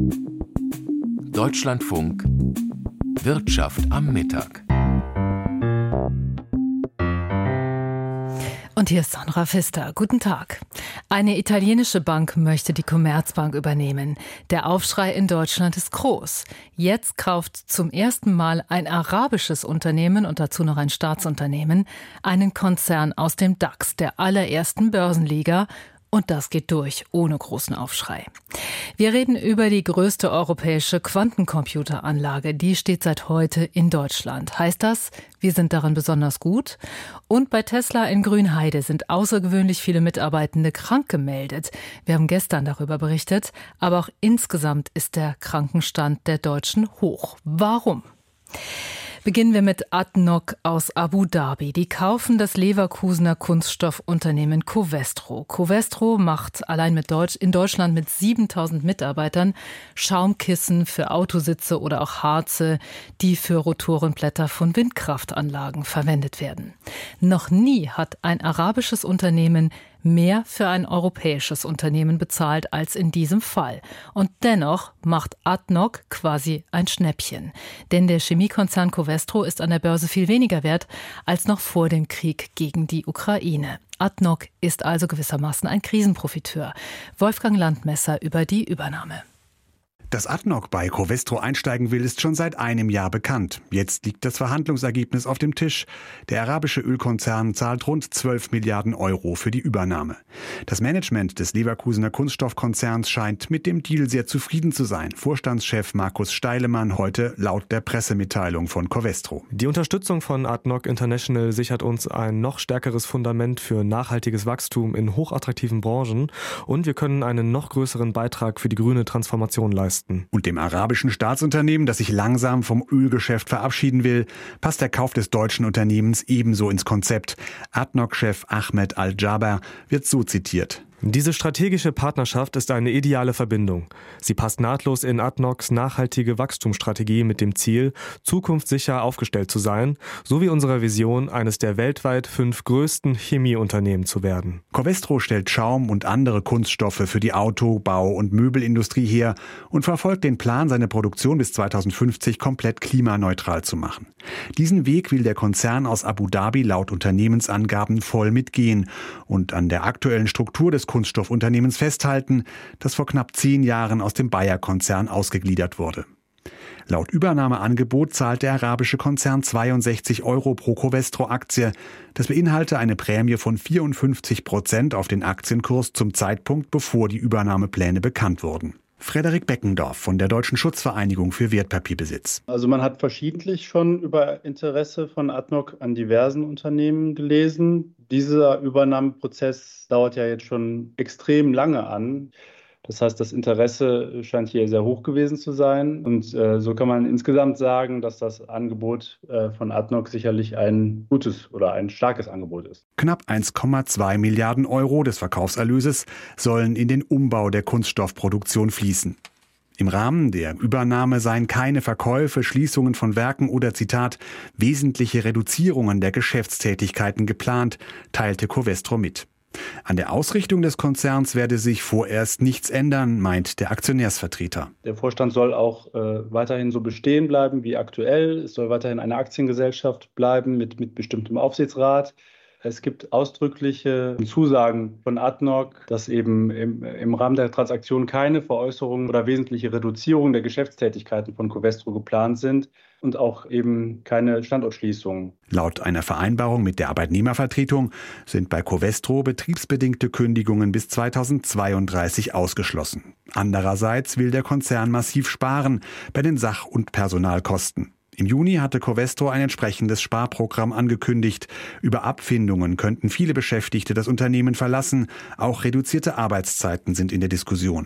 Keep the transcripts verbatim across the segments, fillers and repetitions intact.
Deutschlandfunk Wirtschaft am Mittag. Und hier ist Sandra Pfister. Guten Tag. Eine italienische Bank möchte die Commerzbank übernehmen. Der Aufschrei in Deutschland ist groß. Jetzt kauft zum ersten Mal ein arabisches Unternehmen und dazu noch ein Staatsunternehmen einen Konzern aus dem DAX, der allerersten Börsenliga. Und das geht durch, ohne großen Aufschrei. Wir reden über die größte europäische Quantencomputeranlage. Die steht seit heute in Deutschland. Heißt das, wir sind darin besonders gut? Und bei Tesla in Grünheide sind außergewöhnlich viele Mitarbeitende krank gemeldet. Wir haben gestern darüber berichtet, aber auch insgesamt ist der Krankenstand der Deutschen hoch. Warum? Beginnen wir mit Adnoc aus Abu Dhabi. Die kaufen das Leverkusener Kunststoffunternehmen Covestro. Covestro macht allein mit Deutsch, in Deutschland mit siebentausend Mitarbeitern Schaumkissen für Autositze oder auch Harze, die für Rotorenblätter von Windkraftanlagen verwendet werden. Noch nie hat ein arabisches Unternehmen mehr für ein europäisches Unternehmen bezahlt als in diesem Fall. Und dennoch macht Adnoc quasi ein Schnäppchen. Denn der Chemiekonzern Covestro ist an der Börse viel weniger wert als noch vor dem Krieg gegen die Ukraine. Adnoc ist also gewissermaßen ein Krisenprofiteur. Wolfgang Landmesser über die Übernahme. Dass Adnoc bei Covestro einsteigen will, ist schon seit einem Jahr bekannt. Jetzt liegt das Verhandlungsergebnis auf dem Tisch. Der arabische Ölkonzern zahlt rund zwölf Milliarden Euro für die Übernahme. Das Management des Leverkusener Kunststoffkonzerns scheint mit dem Deal sehr zufrieden zu sein. Vorstandschef Markus Steilemann heute laut der Pressemitteilung von Covestro. Die Unterstützung von Adnoc International sichert uns ein noch stärkeres Fundament für nachhaltiges Wachstum in hochattraktiven Branchen und wir können einen noch größeren Beitrag für die grüne Transformation leisten. Und dem arabischen Staatsunternehmen, das sich langsam vom Ölgeschäft verabschieden will, passt der Kauf des deutschen Unternehmens ebenso ins Konzept. Adnoc-Chef Ahmed Al-Jaber wird so zitiert. Diese strategische Partnerschaft ist eine ideale Verbindung. Sie passt nahtlos in Adnocs nachhaltige Wachstumsstrategie mit dem Ziel, zukunftssicher aufgestellt zu sein, sowie unserer Vision, eines der weltweit fünf größten Chemieunternehmen zu werden. Covestro stellt Schaum und andere Kunststoffe für die Auto-, Bau- und Möbelindustrie her und verfolgt den Plan, seine Produktion bis zweitausendfünfzig komplett klimaneutral zu machen. Diesen Weg will der Konzern aus Abu Dhabi laut Unternehmensangaben voll mitgehen und an der aktuellen Struktur des Kunststoffunternehmens festhalten, das vor knapp zehn Jahren aus dem Bayer-Konzern ausgegliedert wurde. Laut Übernahmeangebot zahlt der arabische Konzern zweiundsechzig Euro pro Covestro-Aktie. Das beinhalte eine Prämie von vierundfünfzig Prozent auf den Aktienkurs zum Zeitpunkt, bevor die Übernahmepläne bekannt wurden. Frederik Beckendorf von der Deutschen Schutzvereinigung für Wertpapierbesitz. Also man hat verschiedentlich schon über Interesse von Adnoc an diversen Unternehmen gelesen. Dieser Übernahmeprozess dauert ja jetzt schon extrem lange an. Das heißt, das Interesse scheint hier sehr hoch gewesen zu sein. Und äh, so kann man insgesamt sagen, dass das Angebot äh, von Adnoc sicherlich ein gutes oder ein starkes Angebot ist. Knapp eins Komma zwei Milliarden Euro des Verkaufserlöses sollen in den Umbau der Kunststoffproduktion fließen. Im Rahmen der Übernahme seien keine Verkäufe, Schließungen von Werken oder, Zitat, wesentliche Reduzierungen der Geschäftstätigkeiten geplant, teilte Covestro mit. An der Ausrichtung des Konzerns werde sich vorerst nichts ändern, meint der Aktionärsvertreter. Der Vorstand soll auch äh, weiterhin so bestehen bleiben wie aktuell. Es soll weiterhin eine Aktiengesellschaft bleiben mit, mit bestimmtem Aufsichtsrat. Es gibt ausdrückliche Zusagen von Adnoc, dass eben im, im Rahmen der Transaktion keine Veräußerungen oder wesentliche Reduzierung der Geschäftstätigkeiten von Covestro geplant sind und auch eben keine Standortschließungen. Laut einer Vereinbarung mit der Arbeitnehmervertretung sind bei Covestro betriebsbedingte Kündigungen bis zweitausendzweiunddreißig ausgeschlossen. Andererseits will der Konzern massiv sparen bei den Sach- und Personalkosten. Im Juni hatte Covestro ein entsprechendes Sparprogramm angekündigt. Über Abfindungen könnten viele Beschäftigte das Unternehmen verlassen. Auch reduzierte Arbeitszeiten sind in der Diskussion.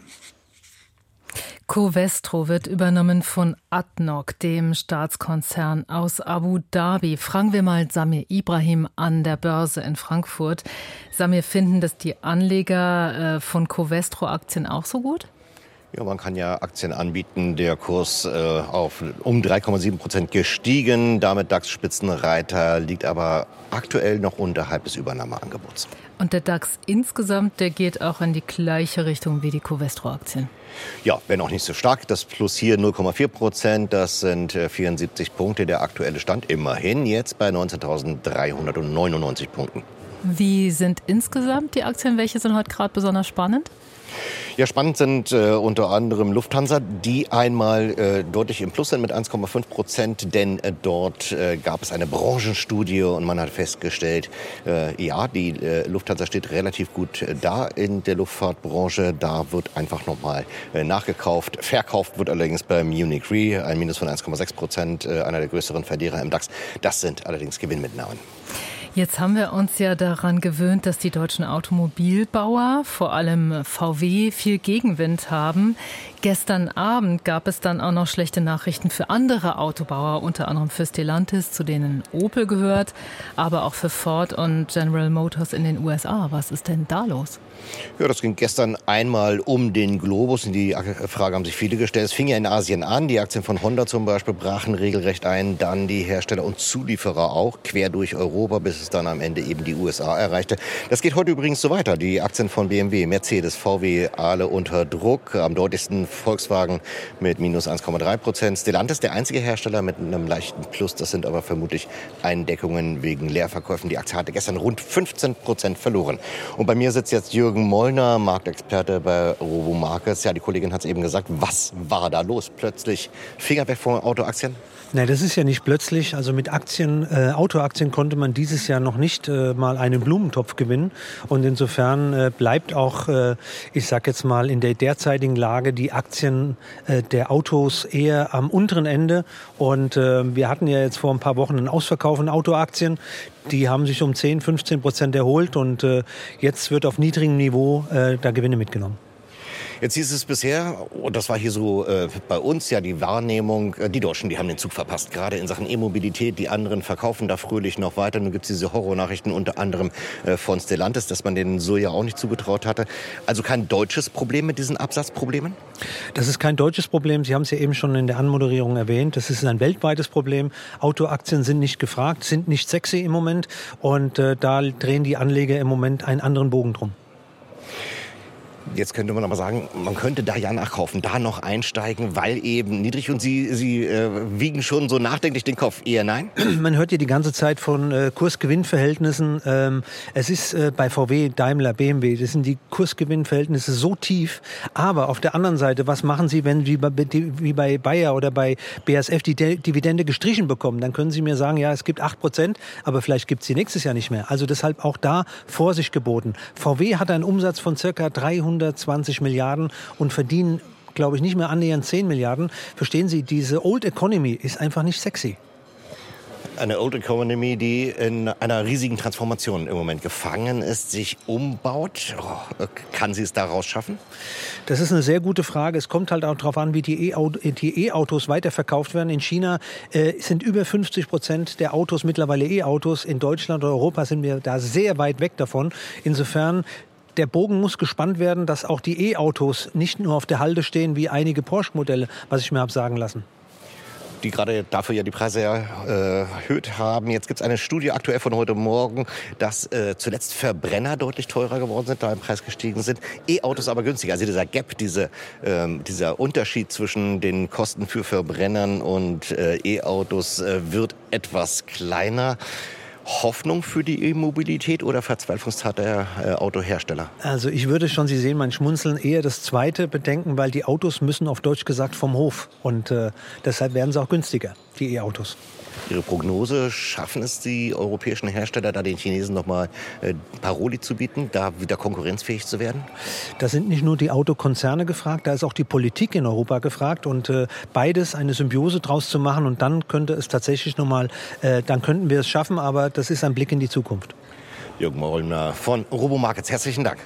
Covestro wird übernommen von Adnoc, dem Staatskonzern aus Abu Dhabi. Fragen wir mal Samir Ibrahim an der Börse in Frankfurt. Samir, finden das die Anleger von Covestro-Aktien auch so gut? Ja, man kann ja Aktien anbieten. Der Kurs äh, auf um drei Komma sieben Prozent gestiegen. Damit DAX-Spitzenreiter, liegt aber aktuell noch unterhalb des Übernahmeangebots. Und der DAX insgesamt, der geht auch in die gleiche Richtung wie die Covestro-Aktien. Ja, wenn auch nicht so stark. Das Plus hier null Komma vier Prozent, das sind vierundsiebzig Punkte. Der aktuelle Stand immerhin jetzt bei neunzehntausenddreihundertneunundneunzig Punkten. Wie sind insgesamt die Aktien? Welche sind heute gerade besonders spannend? Ja, spannend sind äh, unter anderem Lufthansa, die einmal äh, deutlich im Plus sind mit eins Komma fünf Prozent, denn äh, dort äh, gab es eine Branchenstudie und man hat festgestellt, äh, ja, die äh, Lufthansa steht relativ gut äh, da in der Luftfahrtbranche. Da wird einfach nochmal äh, nachgekauft. Verkauft wird allerdings bei Munich Re, ein Minus von eins Komma sechs Prozent, äh, einer der größeren Verlierer im DAX. Das sind allerdings Gewinnmitnahmen. Jetzt haben wir uns ja daran gewöhnt, dass die deutschen Automobilbauer, vor allem V W, viel Gegenwind haben. Gestern Abend gab es dann auch noch schlechte Nachrichten für andere Autobauer, unter anderem für Stellantis, zu denen Opel gehört, aber auch für Ford und General Motors in den U S A. Was ist denn da los? Ja, das ging gestern einmal um den Globus. Und die Frage haben sich viele gestellt. Es fing ja in Asien an. Die Aktien von Honda zum Beispiel brachen regelrecht ein. Dann die Hersteller und Zulieferer auch, quer durch Europa, bis es dann am Ende eben die U S A erreichte. Das geht heute übrigens so weiter. Die Aktien von B M W, Mercedes, V W, alle unter Druck. Am deutlichsten Volkswagen mit minus eins Komma drei Prozent. Stellantis, der einzige Hersteller mit einem leichten Plus. Das sind aber vermutlich Eindeckungen wegen Leerverkäufen. Die Aktie hatte gestern rund fünfzehn Prozent verloren. Und bei mir sitzt jetzt Jürgen Mollner, Marktexperte bei Robo Markets. Ja, die Kollegin hat es eben gesagt. Was war da los? Plötzlich Finger weg von Autoaktien? Nein, das ist ja nicht plötzlich. Also mit Aktien, äh, Autoaktien konnte man dieses Jahr noch nicht äh, mal einen Blumentopf gewinnen. Und insofern äh, bleibt auch, äh, ich sag jetzt mal, in der derzeitigen Lage die Aktien äh, der Autos eher am unteren Ende. Und äh, wir hatten ja jetzt vor ein paar Wochen einen Ausverkauf in Autoaktien. Die haben sich um zehn, fünfzehn Prozent erholt. Und äh, jetzt wird auf niedrigem Niveau äh, da Gewinne mitgenommen. Jetzt hieß es bisher, und das war hier so äh, bei uns ja die Wahrnehmung, äh, die Deutschen, die haben den Zug verpasst, gerade in Sachen E-Mobilität. Die anderen verkaufen da fröhlich noch weiter. Nun gibt es diese Horrornachrichten unter anderem äh, von Stellantis, dass man denen so ja auch nicht zugetraut hatte. Also kein deutsches Problem mit diesen Absatzproblemen? Das ist kein deutsches Problem. Sie haben es ja eben schon in der Anmoderierung erwähnt. Das ist ein weltweites Problem. Autoaktien sind nicht gefragt, sind nicht sexy im Moment. Und äh, da drehen die Anleger im Moment einen anderen Bogen drum. Jetzt könnte man aber sagen, man könnte da ja nachkaufen, da noch einsteigen, weil eben niedrig und Sie, Sie äh, wiegen schon so nachdenklich den Kopf. Eher nein? Man hört ja die ganze Zeit von äh, Kurs-Gewinn-Verhältnissen. Ähm, es ist äh, bei V W, Daimler, B M W, das sind die Kurs-Gewinn-Verhältnisse so tief. Aber auf der anderen Seite, was machen Sie, wenn Sie bei, wie bei Bayer oder bei B A S F die De- Dividende gestrichen bekommen? Dann können Sie mir sagen, ja, es gibt acht Prozent, aber vielleicht gibt es sie nächstes Jahr nicht mehr. Also deshalb auch da Vorsicht geboten. V W hat einen Umsatz von circa dreihundertzwanzig Milliarden und verdienen, glaube ich, nicht mehr annähernd zehn Milliarden. Verstehen Sie, diese Old Economy ist einfach nicht sexy. Eine Old Economy, die in einer riesigen Transformation im Moment gefangen ist, sich umbaut. Oh, kann sie es daraus schaffen? Das ist eine sehr gute Frage. Es kommt halt auch darauf an, wie die E-Autos weiterverkauft werden. In China äh, sind über fünfzig Prozent der Autos mittlerweile E-Autos. In Deutschland und Europa sind wir da sehr weit weg davon. Insofern der Bogen muss gespannt werden, dass auch die E-Autos nicht nur auf der Halde stehen wie einige Porsche-Modelle, was ich mir habe sagen lassen. Die gerade dafür ja die Preise erhöht haben. Jetzt gibt es eine Studie aktuell von heute Morgen, dass äh, zuletzt Verbrenner deutlich teurer geworden sind, da im Preis gestiegen sind. E-Autos aber günstiger. Also dieser Gap, diese, ähm, dieser Unterschied zwischen den Kosten für Verbrennern und äh, E-Autos äh, wird etwas kleiner. Hoffnung für die E-Mobilität oder Verzweiflungstat der äh, Autohersteller? Also ich würde schon, Sie sehen mein Schmunzeln, eher das Zweite bedenken, weil die Autos müssen auf Deutsch gesagt vom Hof. Und äh, deshalb werden sie auch günstiger, die E-Autos. Ihre Prognose, schaffen es die europäischen Hersteller, da den Chinesen nochmal äh, Paroli zu bieten, da wieder konkurrenzfähig zu werden? Da sind nicht nur die Autokonzerne gefragt, da ist auch die Politik in Europa gefragt und äh, beides eine Symbiose draus zu machen und dann könnte es tatsächlich nochmal, äh, dann könnten wir es schaffen, aber das ist ein Blick in die Zukunft. Jürgen Mollner von Robo Markets, herzlichen Dank.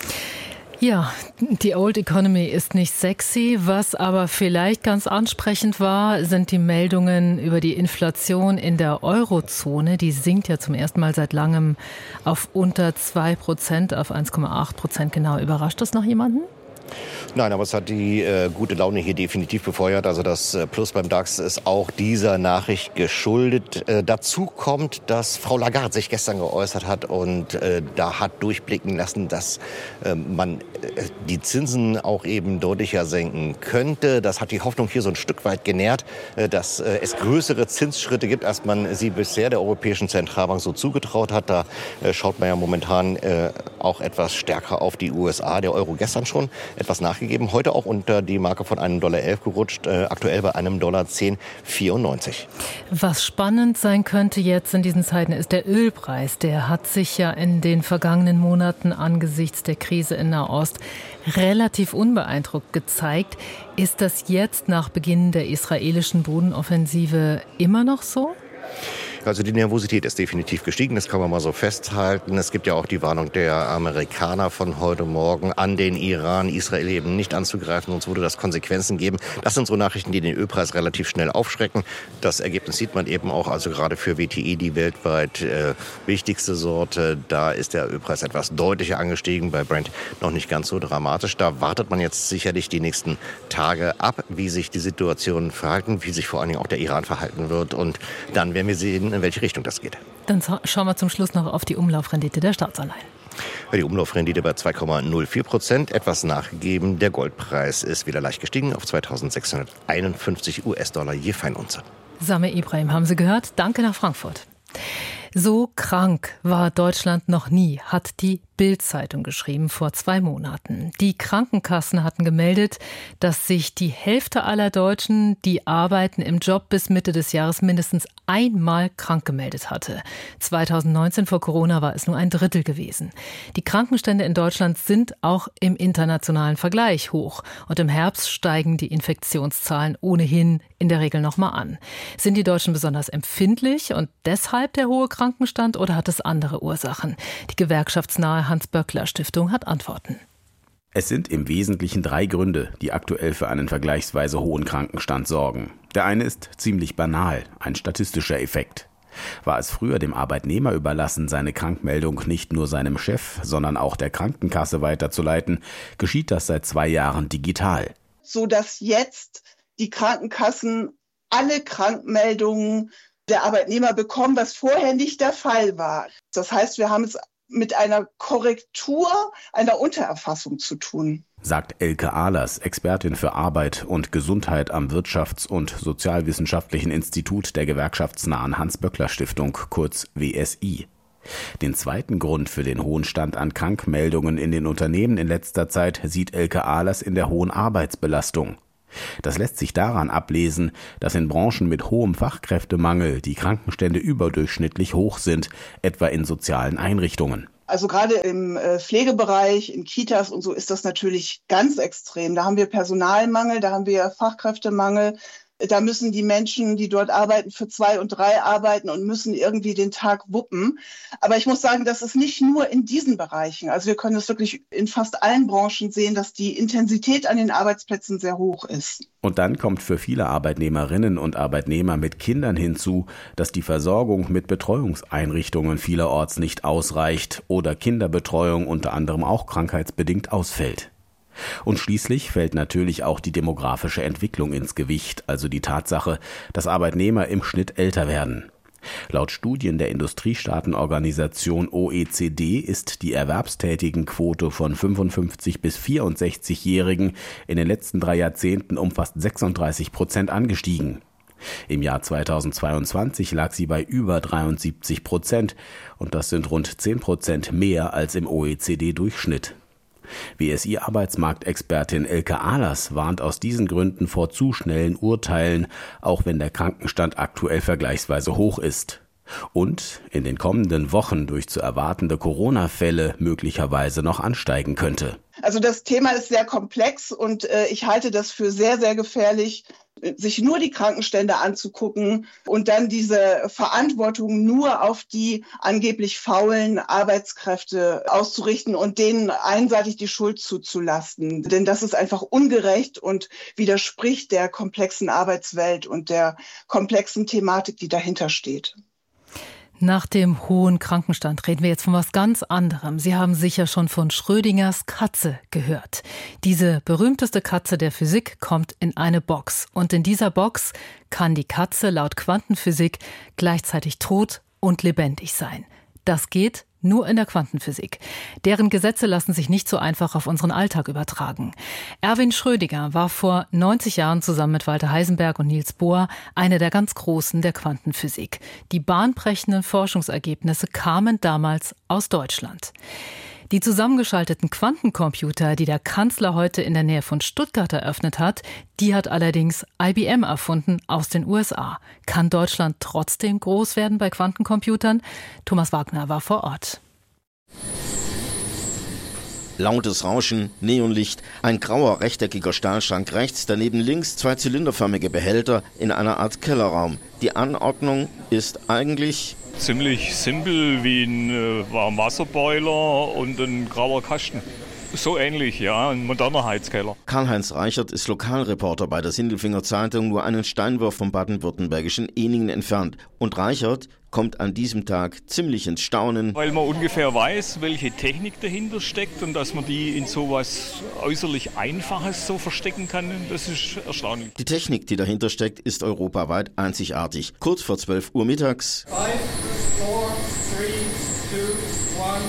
Ja, die Old Economy ist nicht sexy. Was aber vielleicht ganz ansprechend war, sind die Meldungen über die Inflation in der Eurozone. Die sinkt ja zum ersten Mal seit langem auf unter zwei Prozent, auf eins Komma acht Prozent genau. Überrascht das noch jemanden? Nein, aber es hat die äh, gute Laune hier definitiv befeuert. Also das äh, Plus beim DAX ist auch dieser Nachricht geschuldet. Äh, dazu kommt, dass Frau Lagarde sich gestern geäußert hat und äh, da hat durchblicken lassen, dass äh, man äh, die Zinsen auch eben deutlicher senken könnte. Das hat die Hoffnung hier so ein Stück weit genährt, äh, dass äh, es größere Zinsschritte gibt, als man sie bisher der Europäischen Zentralbank so zugetraut hat. Da äh, schaut man ja momentan äh, auch etwas stärker auf die U S A. Der Euro gestern schon etwas nachgegeben. Heute auch unter die Marke von einem Dollar elf gerutscht, äh, aktuell bei einem Dollar zehn vierundneunzig. Was spannend sein könnte jetzt in diesen Zeiten ist der Ölpreis. Der hat sich ja in den vergangenen Monaten angesichts der Krise in Nahost relativ unbeeindruckt gezeigt. Ist das jetzt nach Beginn der israelischen Bodenoffensive immer noch so? Also die Nervosität ist definitiv gestiegen, das kann man mal so festhalten. Es gibt ja auch die Warnung der Amerikaner von heute Morgen an den Iran, Israel eben nicht anzugreifen, sonst würde das Konsequenzen geben. Das sind so Nachrichten, die den Ölpreis relativ schnell aufschrecken. Das Ergebnis sieht man eben auch, also gerade für W T I, die weltweit äh, wichtigste Sorte, da ist der Ölpreis etwas deutlicher angestiegen, bei Brent noch nicht ganz so dramatisch. Da wartet man jetzt sicherlich die nächsten Tage ab, wie sich die Situation verhalten, wie sich vor allen Dingen auch der Iran verhalten wird, und dann werden wir sehen, in welche Richtung das geht. Dann schauen wir zum Schluss noch auf die Umlaufrendite der Staatsanleihen. Die Umlaufrendite bei zwei Komma null vier Prozent, etwas nachgegeben. Der Goldpreis ist wieder leicht gestiegen auf zweitausendsechshunderteinundfünfzig US-Dollar je Feinunze. Same Ibrahim haben Sie gehört. Danke nach Frankfurt. So krank war Deutschland noch nie, hat die Bild-Zeitung geschrieben vor zwei Monaten. Die Krankenkassen hatten gemeldet, dass sich die Hälfte aller Deutschen, die arbeiten, im Job bis Mitte des Jahres mindestens einmal krank gemeldet hatte. zweitausendneunzehn vor Corona war es nur ein Drittel gewesen. Die Krankenstände in Deutschland sind auch im internationalen Vergleich hoch. Und im Herbst steigen die Infektionszahlen ohnehin in der Regel nochmal an. Sind die Deutschen besonders empfindlich und deshalb der hohe Krankenstand, oder hat es andere Ursachen? Die gewerkschaftsnahe Hans-Böckler-Stiftung hat Antworten. Es sind im Wesentlichen drei Gründe, die aktuell für einen vergleichsweise hohen Krankenstand sorgen. Der eine ist ziemlich banal, ein statistischer Effekt. War es früher dem Arbeitnehmer überlassen, seine Krankmeldung nicht nur seinem Chef, sondern auch der Krankenkasse weiterzuleiten, geschieht das seit zwei Jahren digital. So dass jetzt die Krankenkassen alle Krankmeldungen der Arbeitnehmer bekommen, was vorher nicht der Fall war. Das heißt, wir haben es mit einer Korrektur, einer Untererfassung zu tun. Sagt Elke Ahlers, Expertin für Arbeit und Gesundheit am Wirtschafts- und Sozialwissenschaftlichen Institut der gewerkschaftsnahen Hans-Böckler-Stiftung, kurz W S I. Den zweiten Grund für den hohen Stand an Krankmeldungen in den Unternehmen in letzter Zeit sieht Elke Ahlers in der hohen Arbeitsbelastung. Das lässt sich daran ablesen, dass in Branchen mit hohem Fachkräftemangel die Krankenstände überdurchschnittlich hoch sind, etwa in sozialen Einrichtungen. Also gerade im Pflegebereich, in Kitas und so ist das natürlich ganz extrem. Da haben wir Personalmangel, da haben wir Fachkräftemangel. Da müssen die Menschen, die dort arbeiten, für zwei und drei arbeiten und müssen irgendwie den Tag wuppen. Aber ich muss sagen, das ist nicht nur in diesen Bereichen. Also wir können es wirklich in fast allen Branchen sehen, dass die Intensität an den Arbeitsplätzen sehr hoch ist. Und dann kommt für viele Arbeitnehmerinnen und Arbeitnehmer mit Kindern hinzu, dass die Versorgung mit Betreuungseinrichtungen vielerorts nicht ausreicht oder Kinderbetreuung unter anderem auch krankheitsbedingt ausfällt. Und schließlich fällt natürlich auch die demografische Entwicklung ins Gewicht, also die Tatsache, dass Arbeitnehmer im Schnitt älter werden. Laut Studien der Industriestaatenorganisation O E C D ist die Erwerbstätigenquote von fünfundfünfzig- bis vierundsechzigjährigen in den letzten drei Jahrzehnten um fast sechsunddreißig Prozent angestiegen. Im Jahr zweitausendzweiundzwanzig lag sie bei über dreiundsiebzig Prozent und das sind rund zehn Prozent mehr als im O E C D-Durchschnitt. W S I-Arbeitsmarktexpertin Elke Ahlers warnt aus diesen Gründen vor zu schnellen Urteilen, auch wenn der Krankenstand aktuell vergleichsweise hoch ist. Und in den kommenden Wochen durch zu erwartende Corona-Fälle möglicherweise noch ansteigen könnte. Also das Thema ist sehr komplex und äh, ich halte das für sehr, sehr gefährlich, sich nur die Krankenstände anzugucken und dann diese Verantwortung nur auf die angeblich faulen Arbeitskräfte auszurichten und denen einseitig die Schuld zuzulasten. Denn das ist einfach ungerecht und widerspricht der komplexen Arbeitswelt und der komplexen Thematik, die dahinter steht. Nach dem hohen Krankenstand reden wir jetzt von was ganz anderem. Sie haben sicher schon von Schrödingers Katze gehört. Diese berühmteste Katze der Physik kommt in eine Box. Und in dieser Box kann die Katze laut Quantenphysik gleichzeitig tot und lebendig sein. Das geht nur in der Quantenphysik. Deren Gesetze lassen sich nicht so einfach auf unseren Alltag übertragen. Erwin Schrödinger war vor neunzig Jahren zusammen mit Walter Heisenberg und Niels Bohr einer der ganz Großen der Quantenphysik. Die bahnbrechenden Forschungsergebnisse kamen damals aus Deutschland. Die zusammengeschalteten Quantencomputer, die der Kanzler heute in der Nähe von Stuttgart eröffnet hat, die hat allerdings I B M erfunden aus den U S A. Kann Deutschland trotzdem groß werden bei Quantencomputern? Thomas Wagner war vor Ort. Lautes Rauschen, Neonlicht, ein grauer rechteckiger Stahlschrank rechts, daneben links zwei zylinderförmige Behälter in einer Art Kellerraum. Die Anordnung ist eigentlich ziemlich simpel wie ein äh, Warmwasserboiler und ein grauer Kasten. So ähnlich, ja, ein moderner Heizkeller. Karl-Heinz Reichert ist Lokalreporter bei der Sindelfinger Zeitung, nur einen Steinwurf vom baden-württembergischen Ehningen entfernt. Und Reichert kommt an diesem Tag ziemlich ins Staunen. Weil man ungefähr weiß, welche Technik dahinter steckt und dass man die in sowas äußerlich Einfaches so verstecken kann, das ist erstaunlich. Die Technik, die dahinter steckt, ist europaweit einzigartig. Kurz vor zwölf Uhr mittags Five, four, three, two, one,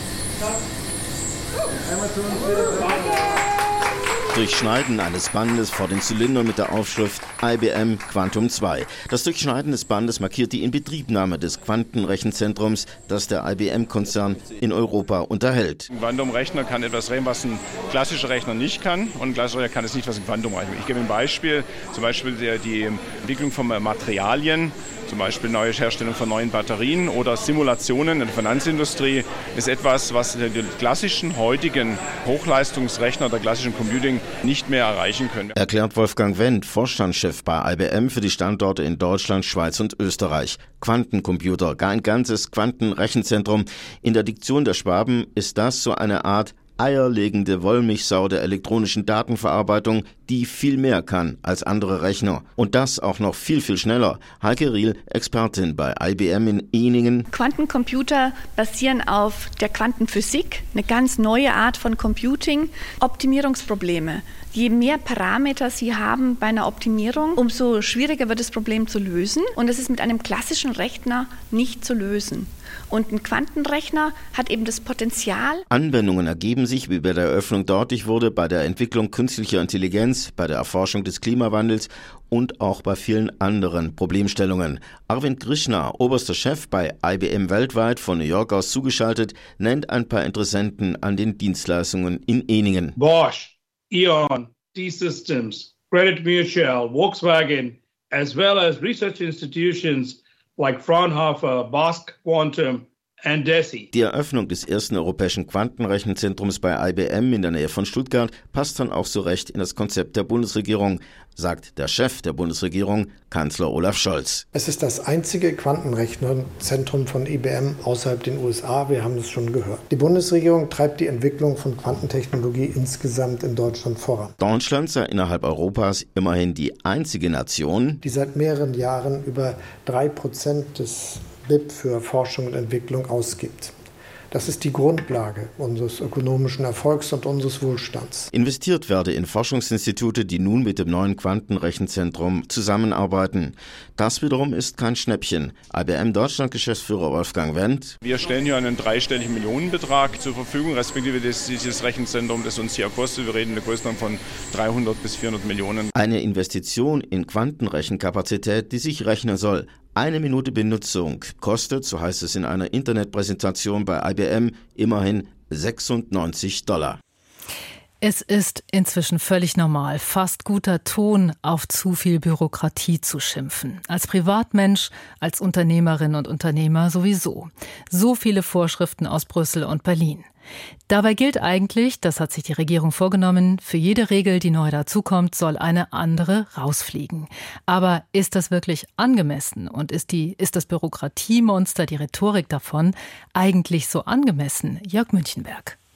Durchschneiden eines Bandes vor den Zylindern mit der Aufschrift I B M Quantum zwei. Das Durchschneiden des Bandes markiert die Inbetriebnahme des Quantenrechenzentrums, das der I B M-Konzern in Europa unterhält. Ein Quantumrechner kann etwas rechnen, was ein klassischer Rechner nicht kann, und ein klassischer Rechner kann es nicht, was ein Quantumrechner kann. Ich gebe ein Beispiel, zum Beispiel die Entwicklung von Materialien, zum Beispiel neue Herstellung von neuen Batterien oder Simulationen in der Finanzindustrie, ist etwas, was die klassischen heutigen Hochleistungsrechner der klassischen Computing nicht mehr erreichen können. Erklärt Wolfgang Wendt, Vorstandschef bei I B M für die Standorte in Deutschland, Schweiz und Österreich. Quantencomputer, gar ein ganzes Quantenrechenzentrum. In der Diktion der Schwaben ist das so eine Art eierlegende Wollmilchsau der elektronischen Datenverarbeitung, die viel mehr kann als andere Rechner. Und das auch noch viel, viel schneller. Heike Riel, Expertin bei I B M in Ehningen. Quantencomputer basieren auf der Quantenphysik, eine ganz neue Art von Computing. Optimierungsprobleme. Je mehr Parameter Sie haben bei einer Optimierung, umso schwieriger wird das Problem zu lösen. Und es ist mit einem klassischen Rechner nicht zu lösen. Und ein Quantenrechner hat eben das Potenzial. Anwendungen ergeben sich, wie bei der Eröffnung deutlich wurde, bei der Entwicklung künstlicher Intelligenz, bei der Erforschung des Klimawandels und auch bei vielen anderen Problemstellungen. Arvind Krishna, oberster Chef bei I B M weltweit, von New York aus zugeschaltet, nennt ein paar Interessenten an den Dienstleistungen in Ehningen. Bosch, E.ON, T-Systems, Credit Mutual, Volkswagen, as well as research institutions like Fraunhofer, Bosch Quantum and D E S I. Die Eröffnung des ersten europäischen Quantenrechenzentrums bei I B M in der Nähe von Stuttgart passt dann auch so recht in das Konzept der Bundesregierung, sagt der Chef der Bundesregierung, Kanzler Olaf Scholz. Es ist das einzige Quantenrechnerzentrum von I B M außerhalb den U S A, wir haben es schon gehört. Die Bundesregierung treibt die Entwicklung von Quantentechnologie insgesamt in Deutschland voran. Deutschland sei innerhalb Europas immerhin die einzige Nation, die seit mehreren Jahren über drei Prozent des B I P für Forschung und Entwicklung ausgibt. Das ist die Grundlage unseres ökonomischen Erfolgs und unseres Wohlstands. Investiert werde in Forschungsinstitute, die nun mit dem neuen Quantenrechenzentrum zusammenarbeiten. Das wiederum ist kein Schnäppchen. I B M-Deutschland-Geschäftsführer Wolfgang Wendt. Wir stellen hier einen dreistelligen Millionenbetrag zur Verfügung, respektive dieses Rechenzentrum, das uns hier kostet. Wir reden in der Größenordnung von dreihundert bis vierhundert Millionen. Eine Investition in Quantenrechenkapazität, die sich rechnen soll. Eine Minute Benutzung kostet, so heißt es in einer Internetpräsentation bei I B M, immerhin sechsundneunzig Dollar. Es ist inzwischen völlig normal, fast guter Ton, auf zu viel Bürokratie zu schimpfen. Als Privatmensch, als Unternehmerin und Unternehmer sowieso. So viele Vorschriften aus Brüssel und Berlin. Dabei gilt eigentlich, das hat sich die Regierung vorgenommen, für jede Regel, die neu dazukommt, soll eine andere rausfliegen. Aber ist das wirklich angemessen? Und ist, die, ist das Bürokratiemonster, die Rhetorik davon, eigentlich so angemessen? Jörg Münchenberg.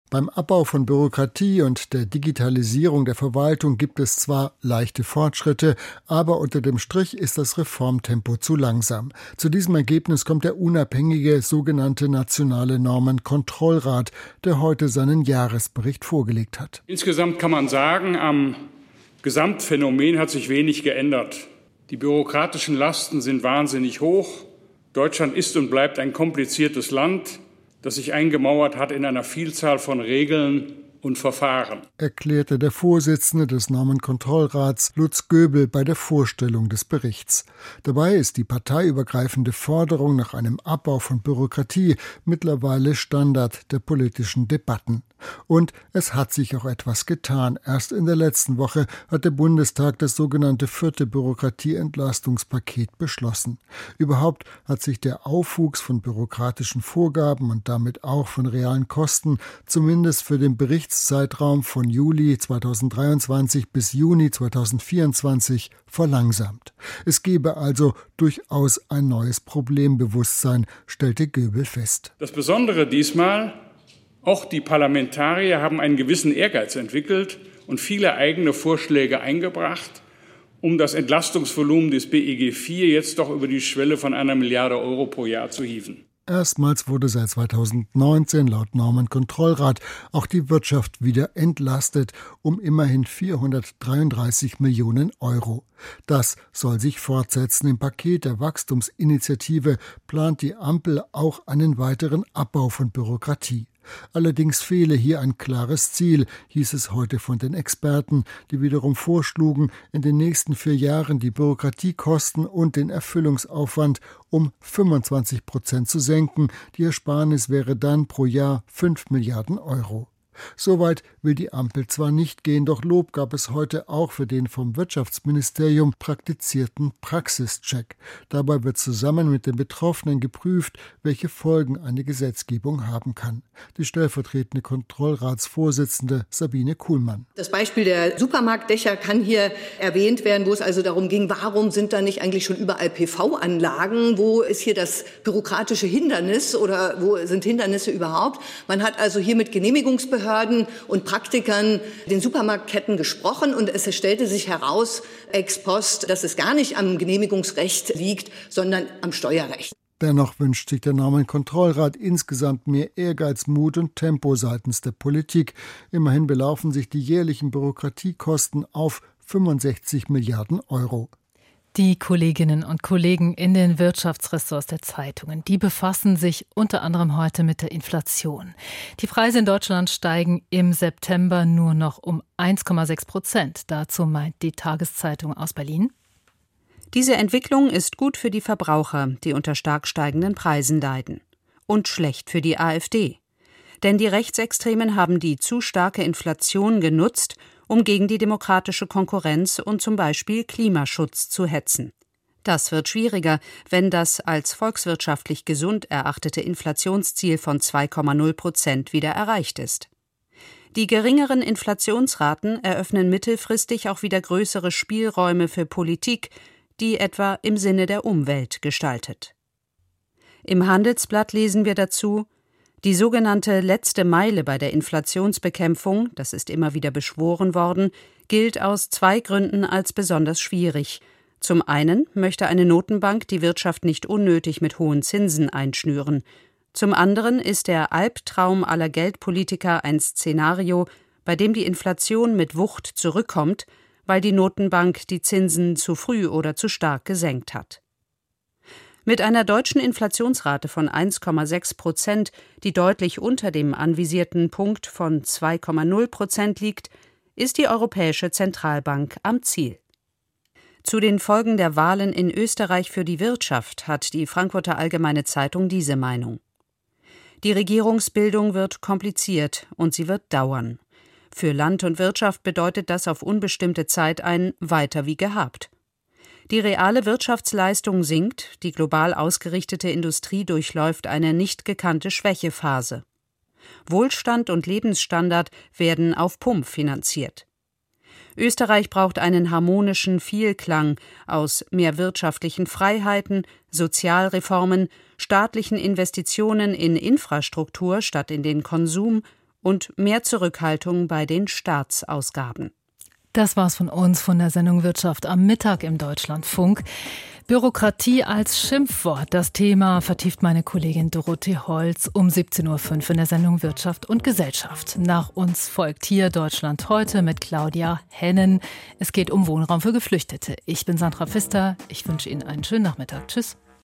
Beim Abbau von Bürokratie und der Digitalisierung der Verwaltung gibt es zwar leichte Fortschritte, aber unter dem Strich ist das Reformtempo zu langsam. Zu diesem Ergebnis kommt der unabhängige sogenannte Nationale Normenkontrollrat, der heute seinen Jahresbericht vorgelegt hat. Insgesamt kann man sagen, am Gesamtphänomen hat sich wenig geändert. Die bürokratischen Lasten sind wahnsinnig hoch. Deutschland ist und bleibt ein kompliziertes Land, das sich eingemauert hat in einer Vielzahl von Regeln und Verfahren, erklärte der Vorsitzende des Normenkontrollrats Lutz Göbel bei der Vorstellung des Berichts. Dabei ist die parteiübergreifende Forderung nach einem Abbau von Bürokratie mittlerweile Standard der politischen Debatten. Und es hat sich auch etwas getan. Erst in der letzten Woche hat der Bundestag das sogenannte vierte Bürokratieentlastungspaket beschlossen. Überhaupt hat sich der Aufwuchs von bürokratischen Vorgaben und damit auch von realen Kosten zumindest für den Berichtszeitraum von Juli zweitausenddreiundzwanzig bis Juni zweitausendvierundzwanzig verlangsamt. Es gebe also durchaus ein neues Problembewusstsein, stellte Göbel fest. Das Besondere diesmal: Auch die Parlamentarier haben einen gewissen Ehrgeiz entwickelt und viele eigene Vorschläge eingebracht, um das Entlastungsvolumen des B E G vier jetzt doch über die Schwelle von einer Milliarde Euro pro Jahr zu hieven. Erstmals wurde seit zweitausendneunzehn laut Normenkontrollrat auch die Wirtschaft wieder entlastet um immerhin vierhundertdreiunddreißig Millionen Euro. Das soll sich fortsetzen. Im Paket der Wachstumsinitiative plant die Ampel auch einen weiteren Abbau von Bürokratie. Allerdings fehle hier ein klares Ziel, hieß es heute von den Experten, die wiederum vorschlugen, in den nächsten vier Jahren die Bürokratiekosten und den Erfüllungsaufwand um fünfundzwanzig Prozent zu senken. Die Ersparnis wäre dann pro Jahr fünf Milliarden Euro. Soweit will die Ampel zwar nicht gehen, doch Lob gab es heute auch für den vom Wirtschaftsministerium praktizierten Praxischeck. Dabei wird zusammen mit den Betroffenen geprüft, welche Folgen eine Gesetzgebung haben kann. Die stellvertretende Kontrollratsvorsitzende Sabine Kuhlmann. Das Beispiel der Supermarktdächer kann hier erwähnt werden, wo es also darum ging, warum sind da nicht eigentlich schon überall P V-Anlagen? Wo ist hier das bürokratische Hindernis oder wo sind Hindernisse überhaupt? Man hat also hier mit Genehmigungsbehörden und Praktikern den Supermarktketten gesprochen und es stellte sich heraus, ex post, dass es gar nicht am Genehmigungsrecht liegt, sondern am Steuerrecht. Dennoch wünscht sich der Normenkontrollrat insgesamt mehr Ehrgeiz, Mut und Tempo seitens der Politik. Immerhin belaufen sich die jährlichen Bürokratiekosten auf fünfundsechzig Milliarden Euro. Die Kolleginnen und Kollegen in den Wirtschaftsressorts der Zeitungen, die befassen sich unter anderem heute mit der Inflation. Die Preise in Deutschland steigen im September nur noch um eins Komma sechs Prozent. Dazu meint die Tageszeitung aus Berlin: Diese Entwicklung ist gut für die Verbraucher, die unter stark steigenden Preisen leiden. Und schlecht für die AfD. Denn die Rechtsextremen haben die zu starke Inflation genutzt, um gegen die demokratische Konkurrenz und zum Beispiel Klimaschutz zu hetzen. Das wird schwieriger, wenn das als volkswirtschaftlich gesund erachtete Inflationsziel von zwei Komma null Prozent wieder erreicht ist. Die geringeren Inflationsraten eröffnen mittelfristig auch wieder größere Spielräume für Politik, die etwa im Sinne der Umwelt gestaltet. Im Handelsblatt lesen wir dazu: Die sogenannte letzte Meile bei der Inflationsbekämpfung, das ist immer wieder beschworen worden, gilt aus zwei Gründen als besonders schwierig. Zum einen möchte eine Notenbank die Wirtschaft nicht unnötig mit hohen Zinsen einschnüren. Zum anderen ist der Albtraum aller Geldpolitiker ein Szenario, bei dem die Inflation mit Wucht zurückkommt, weil die Notenbank die Zinsen zu früh oder zu stark gesenkt hat. Mit einer deutschen Inflationsrate von eins Komma sechs Prozent, die deutlich unter dem anvisierten Punkt von zwei Komma null Prozent liegt, ist die Europäische Zentralbank am Ziel. Zu den Folgen der Wahlen in Österreich für die Wirtschaft hat die Frankfurter Allgemeine Zeitung diese Meinung: Die Regierungsbildung wird kompliziert und sie wird dauern. Für Land und Wirtschaft bedeutet das auf unbestimmte Zeit ein Weiter wie gehabt. Die reale Wirtschaftsleistung sinkt, die global ausgerichtete Industrie durchläuft eine nicht gekannte Schwächephase. Wohlstand und Lebensstandard werden auf Pump finanziert. Österreich braucht einen harmonischen Vielklang aus mehr wirtschaftlichen Freiheiten, Sozialreformen, staatlichen Investitionen in Infrastruktur statt in den Konsum und mehr Zurückhaltung bei den Staatsausgaben. Das war's von uns von der Sendung Wirtschaft am Mittag im Deutschlandfunk. Bürokratie als Schimpfwort. Das Thema vertieft meine Kollegin Dorothee Holz um siebzehn Uhr fünf in der Sendung Wirtschaft und Gesellschaft. Nach uns folgt hier Deutschland heute mit Claudia Hennen. Es geht um Wohnraum für Geflüchtete. Ich bin Sandra Pfister. Ich wünsche Ihnen einen schönen Nachmittag. Tschüss.